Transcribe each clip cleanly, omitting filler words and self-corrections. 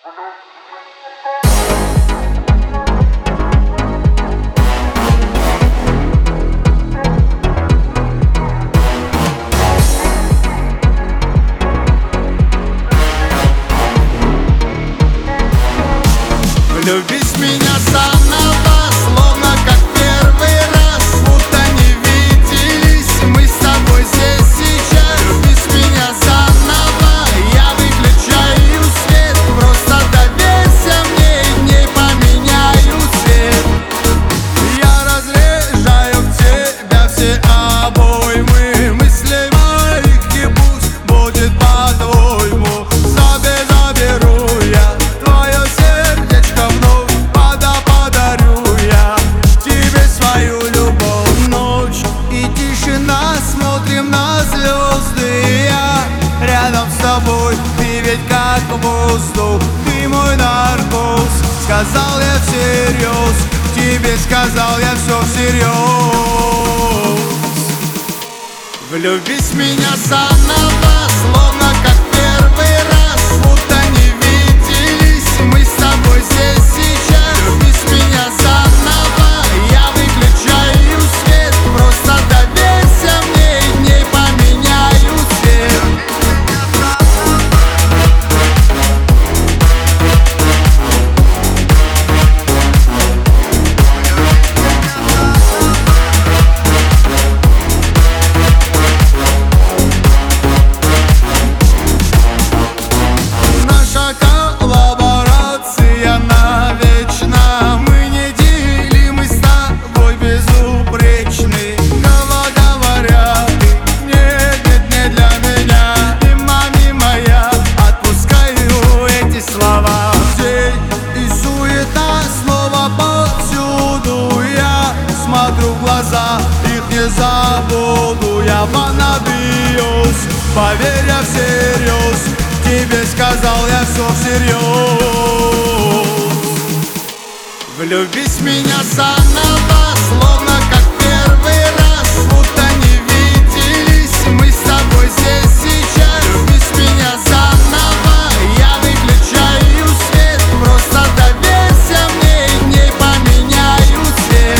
Влюбись в меня заново, словно как первый раз, будто не виделись мы с тобой здесь сейчас. Влюбись в меня заново, я выключаю свет, просто доверься мне и не поменяю цвет. Я разряжаю в тебя все обоймы мыслей моих, и пусть будет по-твоему. Заберу я твое сердечко вновь, подарю я тебе свою любовь. Ночь и тишина, смотрим на звезды. Я рядом с тобой, ты ведь как воздух, ты мой наркоз. Сказал я всерьез, тебе сказал я все всерьез. Влюбись в меня заново, словно как первый раз, будто не виделись мы с тобой здесь сейчас. Влюбись в меня заново, я выключаю свет, просто доверься мне и не поменяю цвет. Их не забуду, я понадеюсь. Поверь, я всерьез, тебе сказал я все всерьез. Влюбись в меня заново, словно как первый раз, будто не виделись мы с тобой здесь сейчас. Влюбись в меня заново, я выключаю свет, просто доверься мне и не поменяю цвет.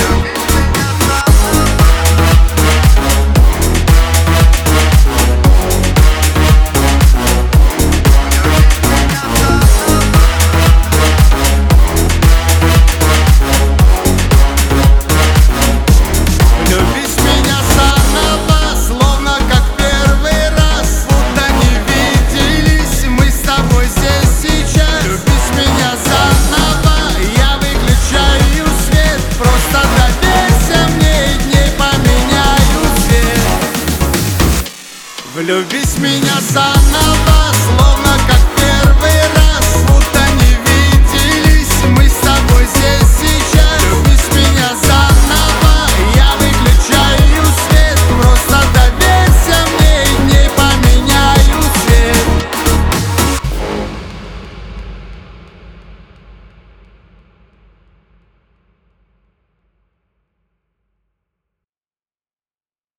Влюбись в меня заново, словно как первый раз, будто не виделись мы с тобой здесь.